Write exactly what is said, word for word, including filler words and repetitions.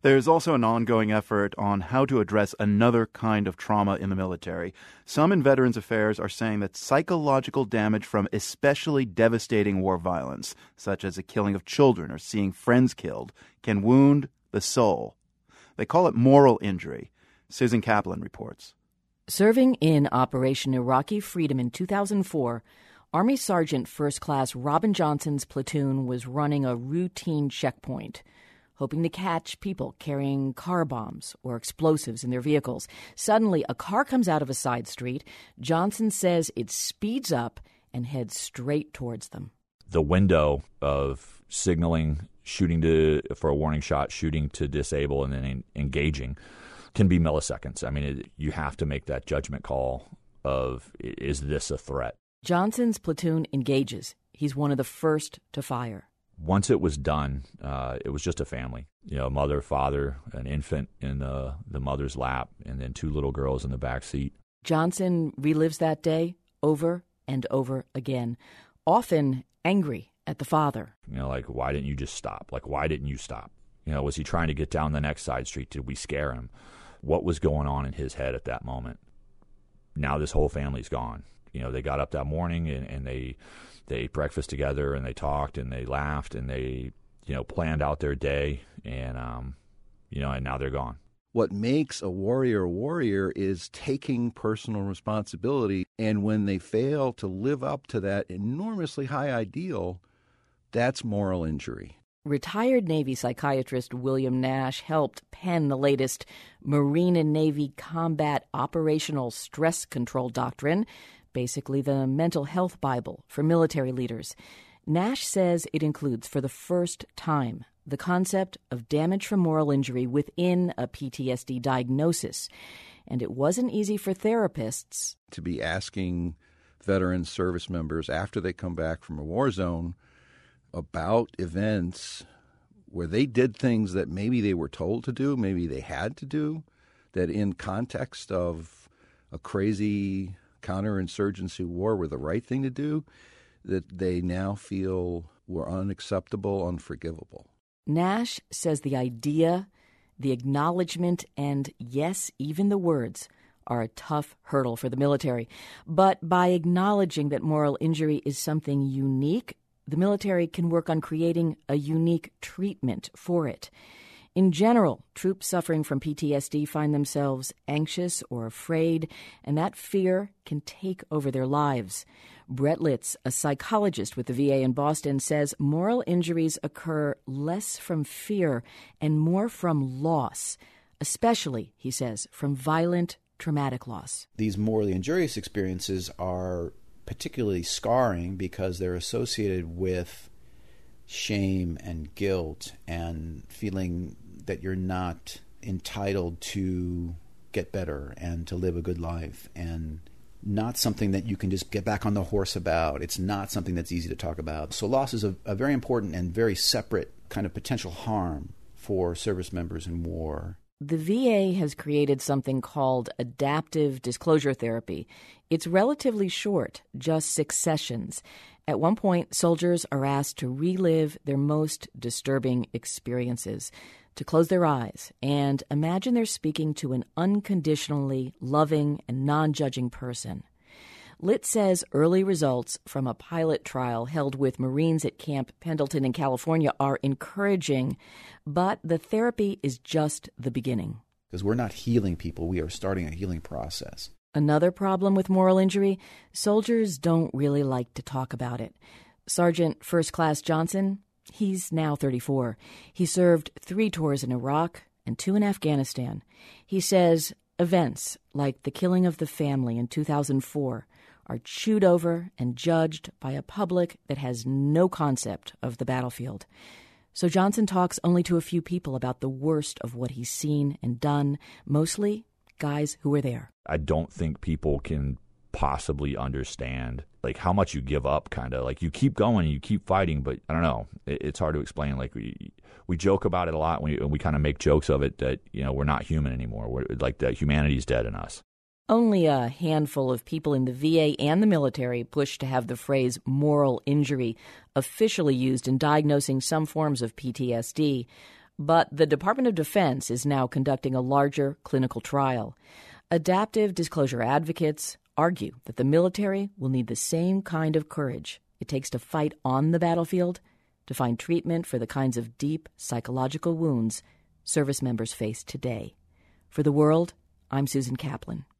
There's also an ongoing effort on how to address another kind of trauma in the military. Some in Veterans Affairs are saying that psychological damage from especially devastating war violence, such as the killing of children or seeing friends killed, can wound the soul. They call it moral injury. Susan Kaplan reports. Serving in Operation Iraqi Freedom in two thousand four, Army Sergeant First Class Robin Johnson's platoon was running a routine checkpoint, hoping to catch people carrying car bombs or explosives in their vehicles. Suddenly, a car comes out of a side street. Johnson says it speeds up and heads straight towards them. The window of signaling, shooting to for a warning shot, shooting to disable, and then engaging can be milliseconds. I mean, it, you have to make that judgment call of, is this a threat? Johnson's platoon engages. He's one of the first to fire. Once it was done, uh, it was just a family. You know, mother, father, an infant in the, the mother's lap, and then two little girls in the back seat. Johnson relives that day over and over again, often angry at the father. You know, like, why didn't you just stop? Like, why didn't you stop? You know, was he trying to get down the next side street? Did we scare him? What was going on in his head at that moment? Now this whole family's gone. You know, they got up that morning and, and they they ate breakfast together and they talked and they laughed and they, you know, planned out their day and, um, you know, and now they're gone. What makes a warrior a warrior is taking personal responsibility. And when they fail to live up to that enormously high ideal, that's moral injury. Retired Navy psychiatrist William Nash helped pen the latest Marine and Navy Combat Operational Stress Control Doctrine, basically the mental health Bible for military leaders. Nash says it includes, for the first time, the concept of damage from moral injury within a P T S D diagnosis. And it wasn't easy for therapists to be asking veteran service members after they come back from a war zone about events where they did things that maybe they were told to do, maybe they had to do, that in context of a crazy counterinsurgency war were the right thing to do, that they now feel were unacceptable, unforgivable. Nash says the idea, the acknowledgement, and yes, even the words are a tough hurdle for the military. But by acknowledging that moral injury is something unique, the military can work on creating a unique treatment for it. In general, troops suffering from P T S D find themselves anxious or afraid, and that fear can take over their lives. Brett Litz, a psychologist with the V A in Boston, says moral injuries occur less from fear and more from loss, especially, he says, from violent, traumatic loss. These morally injurious experiences are particularly scarring because they're associated with shame and guilt and feeling that you're not entitled to get better and to live a good life, and not something that you can just get back on the horse about. It's not something that's easy to talk about. So loss is a, a very important and very separate kind of potential harm for service members in war. The V A has created something called adaptive disclosure therapy. It's relatively short, just six sessions. At one point, soldiers are asked to relive their most disturbing experiences, to close their eyes and imagine they're speaking to an unconditionally loving and non-judging person. Litt says early results from a pilot trial held with Marines at Camp Pendleton in California are encouraging, but the therapy is just the beginning. Because we're not healing people, we are starting a healing process. Another problem with moral injury, soldiers don't really like to talk about it. Sergeant First Class Johnson, he's now thirty-four. He served three tours in Iraq and two in Afghanistan. He says events like the killing of the family in two thousand four are chewed over and judged by a public that has no concept of the battlefield. So Johnson talks only to a few people about the worst of what he's seen and done, mostly guys who were there. I don't think people can possibly understand like how much you give up, kind of like you keep going, you keep fighting, but I don't know, it, it's hard to explain. Like we we joke about it a lot, we we kind of make jokes of it that, you know, we're not human anymore. We're like that humanity's dead in us. Only a handful of people in the V A and the military push to have the phrase moral injury officially used in diagnosing some forms of P T S D. But the Department of Defense is now conducting a larger clinical trial. Adaptive disclosure advocates argue that the military will need the same kind of courage it takes to fight on the battlefield to find treatment for the kinds of deep psychological wounds service members face today. For The World, I'm Susan Kaplan.